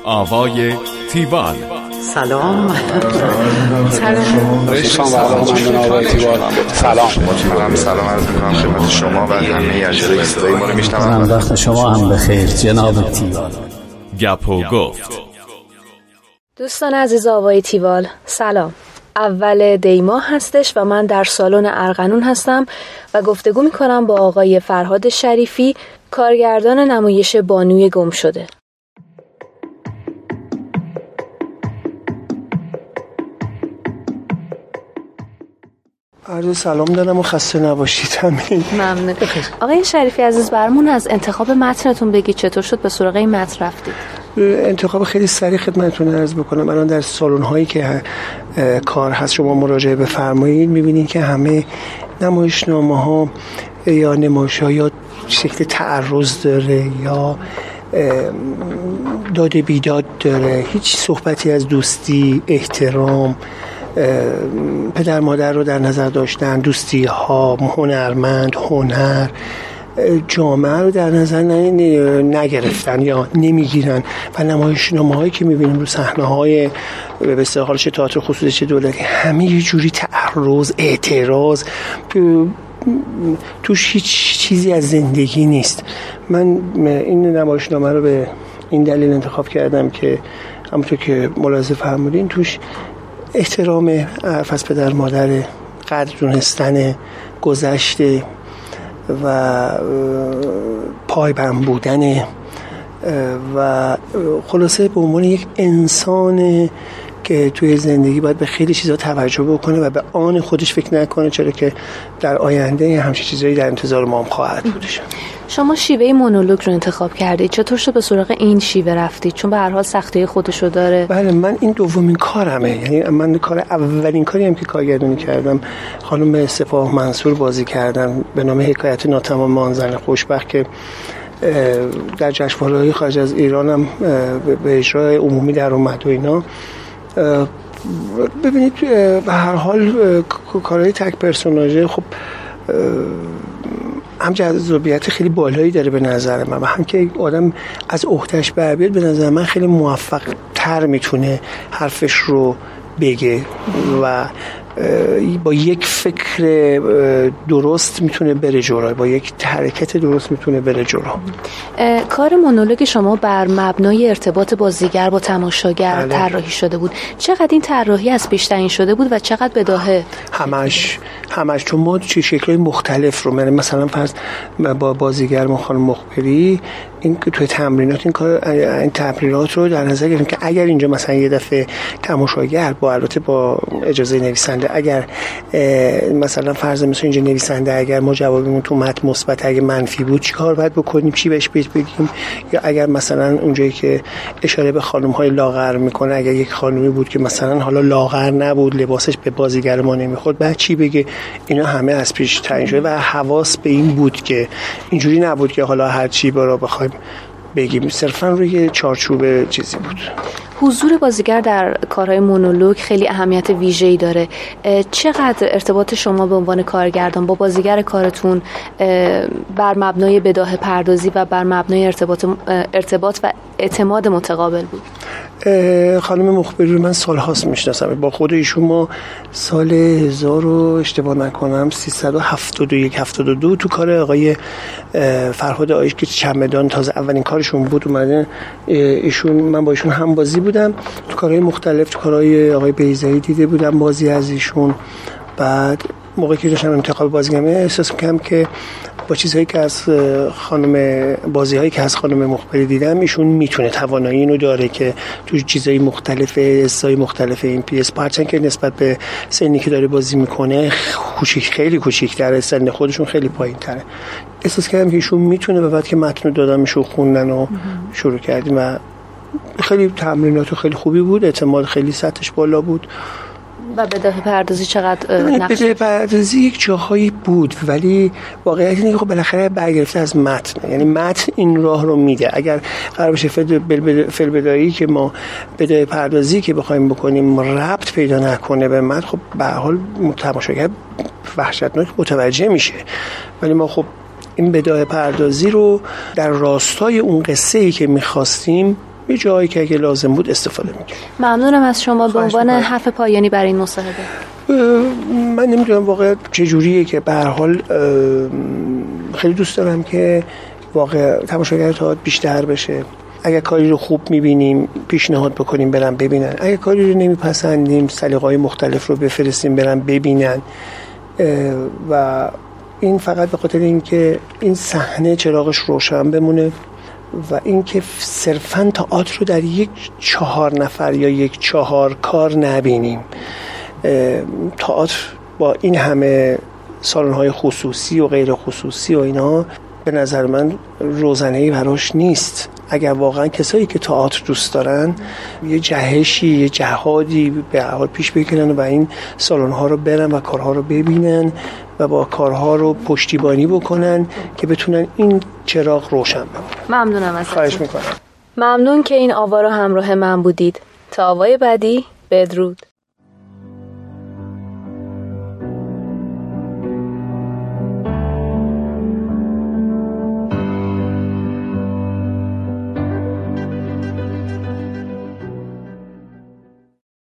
آوای تیوال. سلام. سلام عرض می‌کنم خدمت شما و همه اجرای صدای ما رو میشنوند. وقت شما هم بخیر جناب تیوال. گپ و گفت. دوستان عزیز آوای تیوال، سلام. اول دی ماه هستش و من در سالن ارغنون هستم و گفتگو میکنم با آقای فرهاد شریفی، کارگردان نمایش بانوی گم شده. عرض سلام دارم و خسته نباشید. همین ممنون. آقای شریفی عزیز، برامون از انتخاب متنتون بگید چطور شد به سراغ این متن رفتید؟ انتخاب خیلی سریع خدمتتون عرض بکنم. الان در سالن هایی که کار هست شما مراجعه بفرمایید میبینید که همه نمایشنامه ها یا نمایش ها یا شکل تعرض داره یا داد بیداد داره، هیچ صحبتی از دوستی، احترام، پدر مادر رو در نظر داشتن، دوستی ها، هنرمند، هنر، جامعه رو در نظر نگرفتن یا نمیگیرن و نمایشنامه هایی که میبینیم رو صحنه های به اصطلاح چه تئاتر خصوصی چه دولتی، همه یه جوری تعرض، اعتراض، توش هیچ چیزی از زندگی نیست. من این نمایشنامه رو به این دلیل انتخاب کردم که همونطور که ملاحظه فرمودین توش احترام حرف از پدر مادر، قدر دونستن گذشته و پایبند بودن و خلاصه به عنوان یک انسان که توی زندگی باید به خیلی چیزا توجه بکنه و به آن خودش فکر نکنه، چرا که در آینده همچین چیزایی در انتظار ما هم خواهد بودش. شما شیوه مونولوگ رو انتخاب کردید، چطور شد به سراغ این شیوه رفتید؟ چون به هر حال سختی‌های خودش رو داره. بله، من این دومین کارمه، یعنی من اولین کاری هم که کارگردانی کردم خانم سپاه منصور بازی کردن به نام حکایت ناتمام آن زن خوشبخت که در جشنواره‌های خارج از ایران هم به اجرای عمومی در اومد و اینا. ببینید به هر حال کارهای تک پرسوناژه خب هم جذابیت خیلی بالایی داره به نظر من و هم که آدم از عهده‌اش بر بیاد به نظر من خیلی موفق تر میتونه حرفش رو بگه و با یک فکر درست میتونه بره جلو، با یک حرکت درست میتونه بره جلو. کار مونولوگ شما بر مبنای ارتباط بازیگر با تماشاگر طراحی شده بود. چقدر این طراحی از پیش تعیین شده بود و چقدر بداهه؟ همش چون ما چه شکل‌های مختلف رو مثلا فرض با بازیگر ما خانم مخبری این که توی تمرینات این تمرینات رو در نظر گرفتیم که اگر اینجا مثلا یه دفعه تماشاگر با البته با اجازه نویسنده اگر مثلا فرض مثلا اینجا نویسنده اگر ما جوابمون تو متن مثبت اگه منفی بود چیکار باید بکنیم، چی بهش بگیم، یا اگر مثلا اونجایی که اشاره به خانم‌های لاغر میکنه اگر یک خانمی بود که مثلا حالا لاغر نبود لباسش به بازیگر ما نمیخورد بعد چی بگه، اینا همه از پیش تعیین شده و حواس به این بود که اینجوری نبود که حالا هر چی برا بخوایم بگیم، صرفا روی چارچوب چیزی بود. حضور بازیگر در کارهای مونولوگ خیلی اهمیت ویژه‌ای داره. چقدر ارتباط شما به عنوان کارگردان با بازیگر کارتون بر مبنای بداهه پردازی و بر مبنای ارتباط و اعتماد متقابل بود؟ خانم مخبری رو من سال‌هاست میشناسم. با خود ایشون ما سال 1000 اشتباه نکنم 371-72 تو کار آقای فرهاد آیش که چمدان تازه اولین کارشون بود اومدن ایشون، من با ایشون هم بازی بودم تو کارهای مختلف، تو کارهای آقای بیضایی دیده بودم بازی از ایشون. بعد موقعی که داشتم انتخاب بازیگرم احساس می‌کردم که با چیزهایی که از بازی‌هایی که از خانم مخبری دیدم ایشون میتونه توانایی اینو داره که تو چیزهای مختلف حسای مختلف این پیس پارچن که نسبت به سنی که داره بازی میکنه خیلی کوچیک‌تره، سن خودشون خیلی پایین‌تره. احساس کردم که ایشون میتونه. بعد که متن رو دادم ایشون خوندن و شروع کردیم و خیلی تمرینات خیلی خوبی بود، اعتماد خیلی سطحش بالا بود. و بداهه پردازی چقدر نقش؟ بداهه پردازی یک جاهایی بود ولی واقعیت اینه که خب بالاخره برگرفته از متن، یعنی متن این راه رو میده. اگر قرار باشه فعل بداهی که ما بداهه پردازی که بخوایم بکنیم ربط پیدا نکنه به متن، خب به هر حال تماشاگر وحشتناک متوجه میشه. ولی ما خب این بداهه پردازی رو در راستای اون قصه‌ای که می‌خواستیم یه جایی که اگه لازم بود استفاده می‌کنیم. ممنونم از شما. به عنوان حرف پایانی برای این مصاحبه من نمیدونم واقعا چجوریه که به هر حال خیلی دوست دارم که واقعا تماشاگر تئاتر بیشتر بشه. اگر کاری رو خوب می‌بینیم پیشنهاد بکنیم برن ببینن، اگر کاری رو نمیپسندیم سلیقه‌های مختلف رو بفرستیم برن ببینن. و این فقط به خاطر اینکه این صحنه چراغش روشن بمونه و اینکه صرفاً تئاتر رو در یک 4 نفر یا یک 4 کار نبینیم. تئاتر با این همه سالن‌های خصوصی و غیر خصوصی و اینا به نظر من روزنه‌ای براش نیست. اگر واقعا کسایی که تئاتر دوست دارن یه جهشی، یه جهادی به هر حال پیش بگیرن و این سالن‌ها رو برن و کارها رو ببینن و با کارها رو پشتیبانی بکنن که بتونن این چراغ روشن بمونه. ممنونم ازتون. خواهش میکنم. ممنون که این آوا رو همراه من بودید. تا آوای بعدی، بدرود.